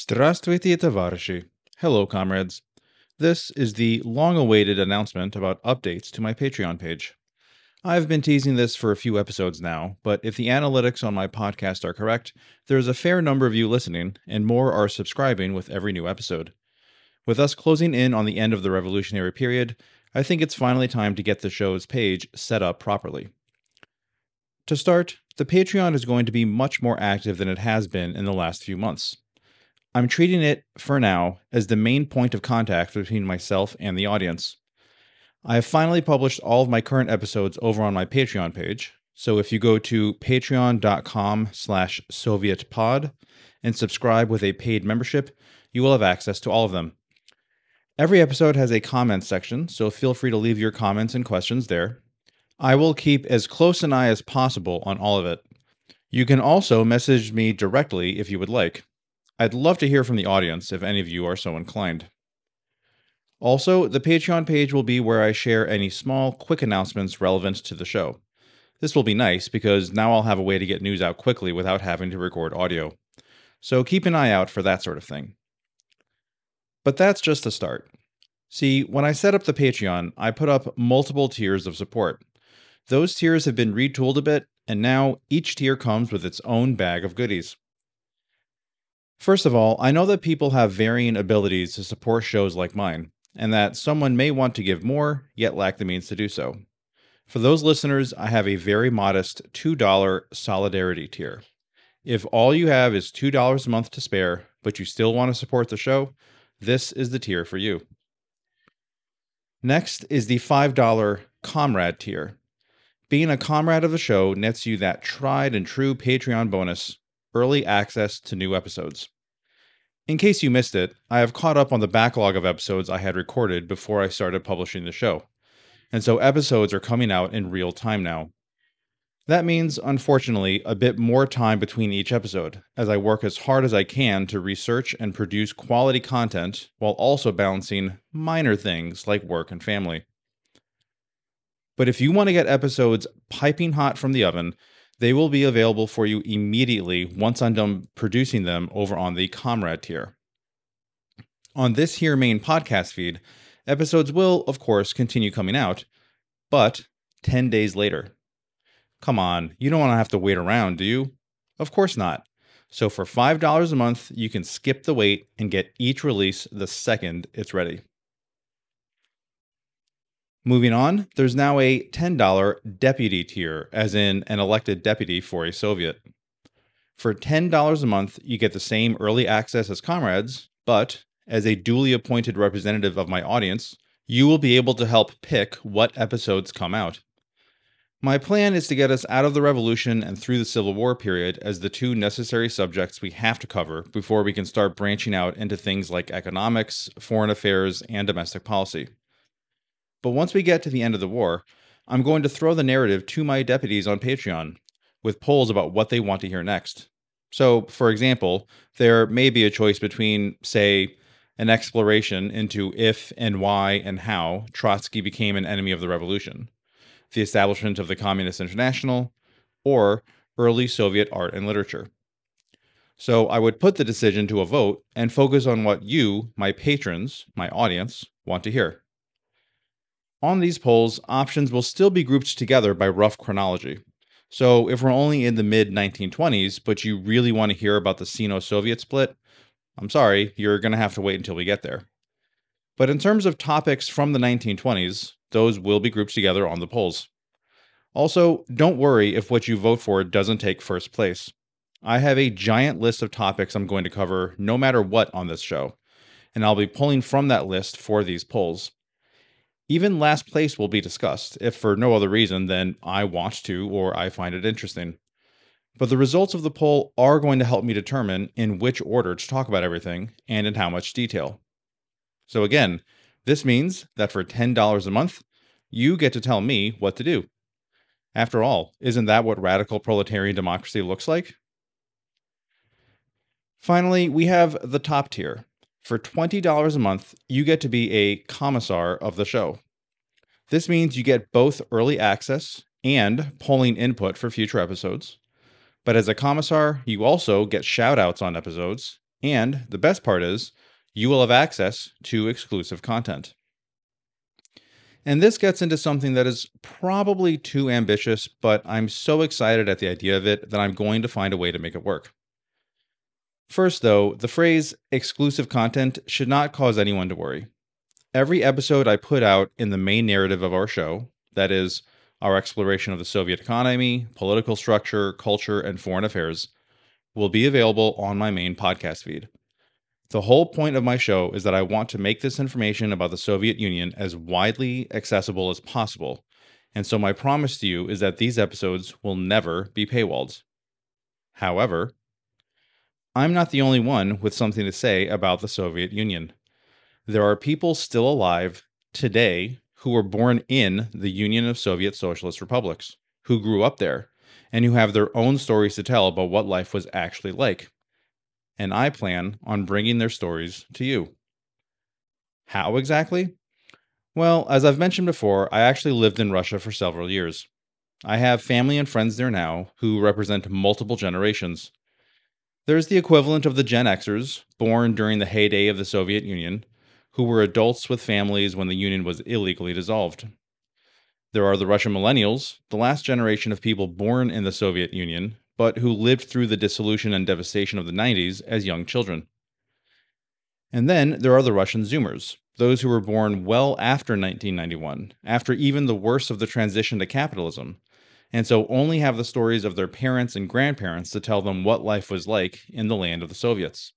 Здравствуйте, товарищи. Hello, comrades. This is the long awaited announcement about updates to my Patreon page. I've been teasing this for a few episodes now, but if the analytics on my podcast are correct, there's a fair number of you listening, and more are subscribing with every new episode. With us closing in on the end of the revolutionary period, I think it's finally time to get the show's page set up properly. To start, the Patreon is going to be much more active than it has been in the last few months. I'm treating it, for now, as the main point of contact between myself and the audience. I have finally published all of my current episodes over on my Patreon page, so if you go to patreon.com/sovietpod and subscribe with a paid membership, you will have access to all of them. Every episode has a comments section, so feel free to leave your comments and questions there. I will keep as close an eye as possible on all of it. You can also message me directly if you would like. I'd love to hear from the audience if any of you are so inclined. Also, the Patreon page will be where I share any small, quick announcements relevant to the show. This will be nice because now I'll have a way to get news out quickly without having to record audio. So keep an eye out for that sort of thing. But that's just the start. See, when I set up the Patreon, I put up multiple tiers of support. Those tiers have been retooled a bit, and now each tier comes with its own bag of goodies. First of all, I know that people have varying abilities to support shows like mine, and that someone may want to give more, yet lack the means to do so. For those listeners, I have a very modest $2 solidarity tier. If all you have is $2 a month to spare, but you still want to support the show, this is the tier for you. Next is the $5 comrade tier. Being a comrade of the show nets you that tried and true Patreon bonus, early access to new episodes. In case you missed it, I have caught up on the backlog of episodes I had recorded before I started publishing the show, and so episodes are coming out in real time now. That means, unfortunately, a bit more time between each episode, as I work as hard as I can to research and produce quality content while also balancing minor things like work and family. But if you want to get episodes piping hot from the oven, they will be available for you immediately once I'm done producing them over on the Comrade tier. On this here main podcast feed, episodes will, of course, continue coming out, but 10 days later. Come on, you don't want to have to wait around, do you? Of course not. So for $5 a month, you can skip the wait and get each release the second it's ready. Moving on, there's now a $10 deputy tier, as in an elected deputy for a Soviet. For $10 a month, you get the same early access as comrades, but as a duly appointed representative of my audience, you will be able to help pick what episodes come out. My plan is to get us out of the revolution and through the Civil War period as the two necessary subjects we have to cover before we can start branching out into things like economics, foreign affairs, and domestic policy. But once we get to the end of the war, I'm going to throw the narrative to my deputies on Patreon, with polls about what they want to hear next. So, for example, there may be a choice between, say, an exploration into if and why and how Trotsky became an enemy of the revolution, the establishment of the Communist International, or early Soviet art and literature. So I would put the decision to a vote and focus on what you, my patrons, my audience, want to hear. On these polls, options will still be grouped together by rough chronology. So if we're only in the mid-1920s, but you really want to hear about the Sino-Soviet split, I'm sorry, you're going to have to wait until we get there. But in terms of topics from the 1920s, those will be grouped together on the polls. Also, don't worry if what you vote for doesn't take first place. I have a giant list of topics I'm going to cover no matter what on this show, and I'll be pulling from that list for these polls. Even last place will be discussed, if for no other reason than I want to or I find it interesting. But the results of the poll are going to help me determine in which order to talk about everything and in how much detail. So again, this means that for $10 a month, you get to tell me what to do. After all, isn't that what radical proletarian democracy looks like? Finally, we have the top tier. For $20 a month, you get to be a commissar of the show. This means you get both early access and polling input for future episodes. But as a commissar, you also get shout-outs on episodes, And the best part is, you will have access to exclusive content. And this gets into something that is probably too ambitious, but I'm so excited at the idea of it that I'm going to find a way to make it work. First, though, the phrase exclusive content should not cause anyone to worry. Every episode I put out in the main narrative of our show, that is, our exploration of the Soviet economy, political structure, culture, and foreign affairs, will be available on my main podcast feed. The whole point of my show is that I want to make this information about the Soviet Union as widely accessible as possible, and so my promise to you is that these episodes will never be paywalled. However, I'm not the only one with something to say about the Soviet Union. There are people still alive today who were born in the Union of Soviet Socialist Republics, who grew up there, and who have their own stories to tell about what life was actually like. And I plan on bringing their stories to you. How exactly? Well, as I've mentioned before, I actually lived in Russia for several years. I have family and friends there now who represent multiple generations. There's the equivalent of the Gen Xers, born during the heyday of the Soviet Union, who were adults with families when the Union was illegally dissolved. There are the Russian millennials, the last generation of people born in the Soviet Union, but who lived through the dissolution and devastation of the 90s as young children. And then there are the Russian Zoomers, those who were born well after 1991, after even the worst of the transition to capitalism, and so only have the stories of their parents and grandparents to tell them what life was like in the land of the Soviets.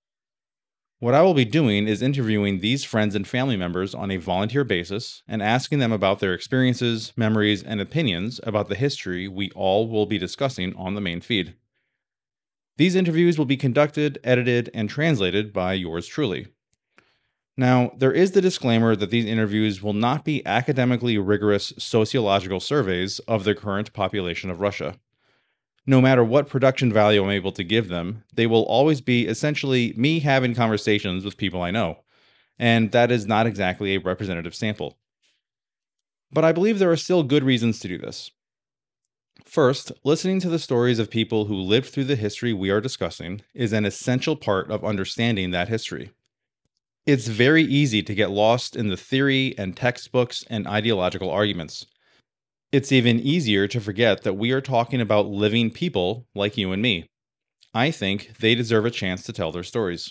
What I will be doing is interviewing these friends and family members on a volunteer basis and asking them about their experiences, memories, and opinions about the history we all will be discussing on the main feed. These interviews will be conducted, edited, and translated by yours truly. Now, there is the disclaimer that these interviews will not be academically rigorous sociological surveys of the current population of Russia. No matter what production value I'm able to give them, they will always be essentially me having conversations with people I know, and that is not exactly a representative sample. But I believe there are still good reasons to do this. First, listening to the stories of people who lived through the history we are discussing is an essential part of understanding that history. It's very easy to get lost in the theory and textbooks and ideological arguments. It's even easier to forget that we are talking about living people like you and me. I think they deserve a chance to tell their stories.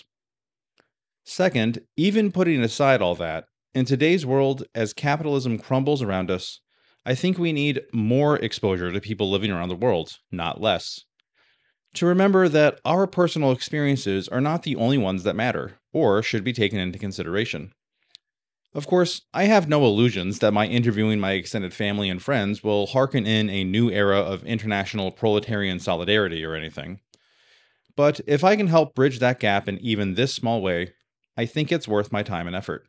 Second, even putting aside all that, in today's world, as capitalism crumbles around us, I think we need more exposure to people living around the world, not less. To remember that our personal experiences are not the only ones that matter, or should be taken into consideration. Of course, I have no illusions that my interviewing my extended family and friends will hearken in a new era of international proletarian solidarity or anything. But if I can help bridge that gap in even this small way, I think it's worth my time and effort.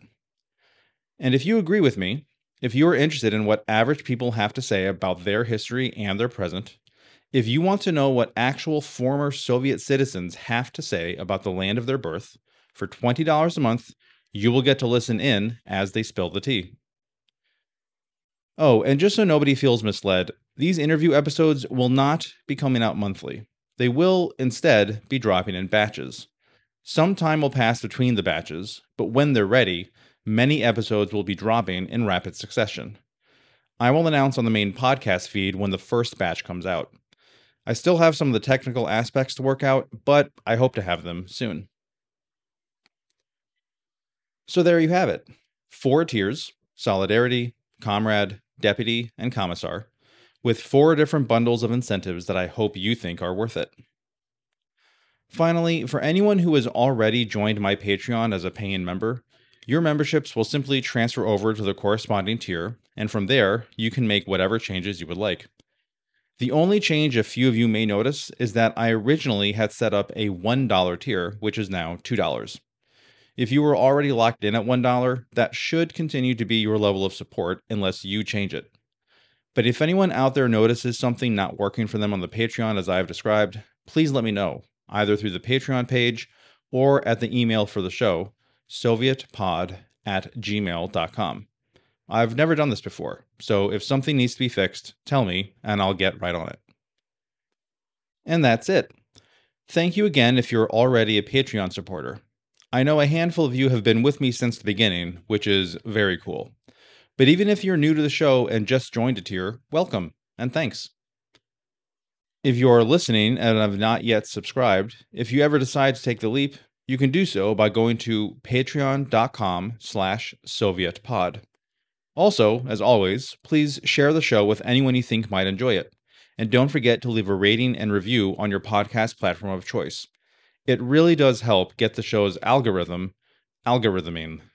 And if you agree with me, if you are interested in what average people have to say about their history and their present, if you want to know what actual former Soviet citizens have to say about the land of their birth, for $20 a month, you will get to listen in as they spill the tea. Oh, and just so nobody feels misled, these interview episodes will not be coming out monthly. They will, instead, be dropping in batches. Some time will pass between the batches, but when they're ready, many episodes will be dropping in rapid succession. I will announce on the main podcast feed when the first batch comes out. I still have some of the technical aspects to work out, but I hope to have them soon. So there you have it. 4 tiers: Solidarity, Comrade, Deputy, and Commissar, with 4 different bundles of incentives that I hope you think are worth it. Finally, for anyone who has already joined my Patreon as a paying member, your memberships will simply transfer over to the corresponding tier, and from there, you can make whatever changes you would like. The only change a few of you may notice is that I originally had set up a $1 tier, which is now $2. If you were already locked in at $1, that should continue to be your level of support unless you change it. But if anyone out there notices something not working for them on the Patreon as I have described, please let me know, either through the Patreon page or at the email for the show, sovietpod@gmail.com. I've never done this before, so if something needs to be fixed, tell me and I'll get right on it. And that's it. Thank you again if you're already a Patreon supporter. I know a handful of you have been with me since the beginning, which is very cool. But even if you're new to the show and just joined a tier, welcome and thanks. If you're listening and have not yet subscribed, if you ever decide to take the leap, you can do so by going to patreon.com/SovietPod. Also, as always, please share the show with anyone you think might enjoy it. And don't forget to leave a rating and review on your podcast platform of choice. It really does help get the show's algorithming